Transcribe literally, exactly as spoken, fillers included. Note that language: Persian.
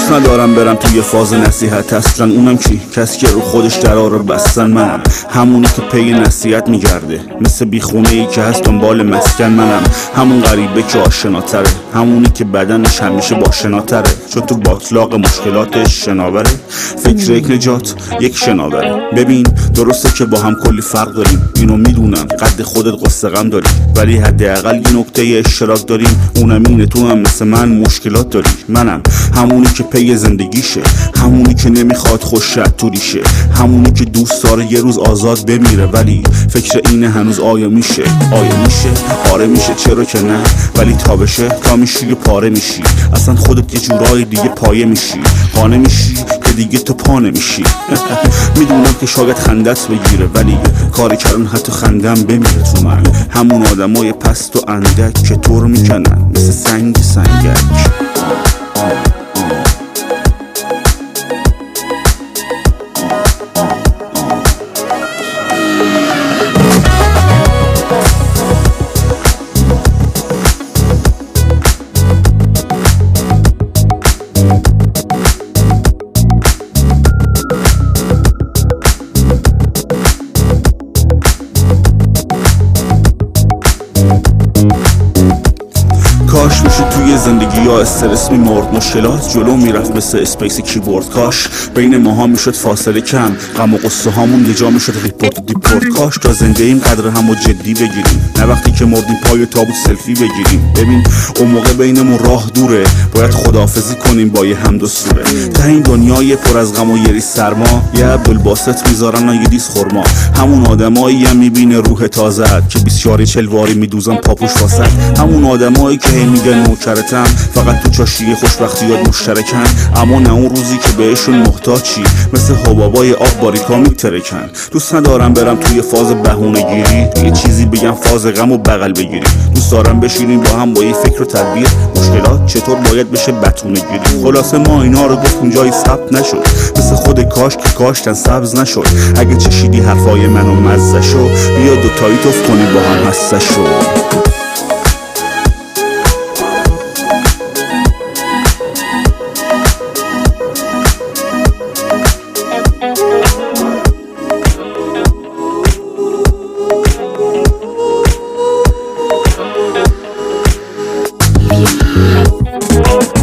دوست ندارم برم توی فاز نصیحت، اصلا اونم کی؟ کسی که رو خودش دراره بستن منم، همونی که پی نصیحت میگرده، مثل بیخونه ای که هست دنبال مسکن منم، همون غریبه که آشناتره، همونی که بدنش همیشه باشناتره، چون تو باطلاق مشکلاتش شناوره، فکر یک نجات یک شناوره. ببین درسته که با هم کلی فرق داریم، اینو میدونم، قد خودت قصه غم داری، ولی حداقل یه نکته اشتراک داریم، اونم اینه تو هم مثل من مشکلات داری. منم همونی که پی زندگیشه، همونی که نمیخواد خوش توریشه، همونی که دوست داره یه روز آزاد بمیره، ولی فکر اینه هنوز آیا میشه؟ آیا میشه؟ آره میشه، چرا که نه، ولی تا بشه تا میشی پاره میشی، اصلا خودت یه جورای دیگه پایه میشی، پانه میشی که دیگه تو پا نمیشی. میدونم که شاید خندت بگیره، ولی کاری کردن حتی خندم بمیره تو من، همون آدمای پست و اندک که تو رو میکنن مثل سنگ سنگک. کاش میشه توی زندگی یا استرس میمرد، مشکلات جلو میرفت مثل اسپیس کیبورد، کاش بین ماها میشد فاصله کم، غم و قصه هامون یه جا میشد ریپورت و دیپورت، کاش تا زنده ایم قدر همو جدی بگیریم، نه وقتی که مردیم پای تابوت سلفی بگیریم. ببین اون موقع بینمون راه دوره، باید خداحافظی کنیم با یه حمد و سوره، تا این دنیای پر از غم و یری سرما، یه عبدالباسط میذارن و یه دیس خورما، همون آدمایی هم میبینه روح تازه که بیست چل واری میدوزن پاپوش واسط، همون آدمایی که میگن نوکرتم، فقط تو چاشی خوشبختیات مشترکن، اما نه اون روزی که بهشون محتاجی، مثل حبابای آب باریکا میترکن. دوست ندارم برم توی فاز بهونه گیری، یه چیزی بگم فاز غم و بغل بگیری، دوست دارم بشینیم با هم با یه فکر و تدبیر، مشکلات چطور باید بشه بتونه گیری. خلاصه ما اینا رو گفتیم جایی ثبت نشد، مثل خود کاش که کاشتن سبز نشد، اگه چشیدی حرفای منو مزه شو، بیا دوتایی توف کنی با هم هسته شو. Oh,